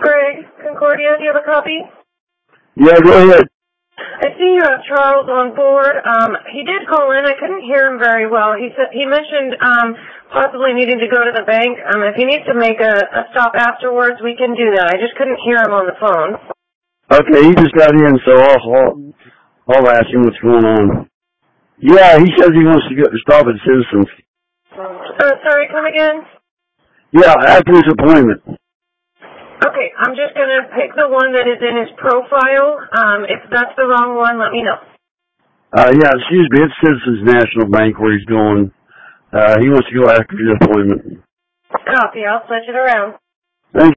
Greg, Concordia, do you have a copy? Yeah, go ahead. I see you have Charles on board. He did call in. I couldn't hear him very well. He mentioned possibly needing to go to the bank. If he needs to make a stop afterwards, we can do that. I just couldn't hear him on the phone. Okay, he just got in, so I'll ask him what's going on. Yeah, he says he wants to stop at Citizens. Sorry, come again? Yeah, after his appointment. Okay, I'm just going to pick the one that is in his profile. If that's the wrong one, let me know. Yeah, excuse me, it's Citizens National Bank where he's going. He wants to go after his appointment. Copy, I'll switch it around. Thank you.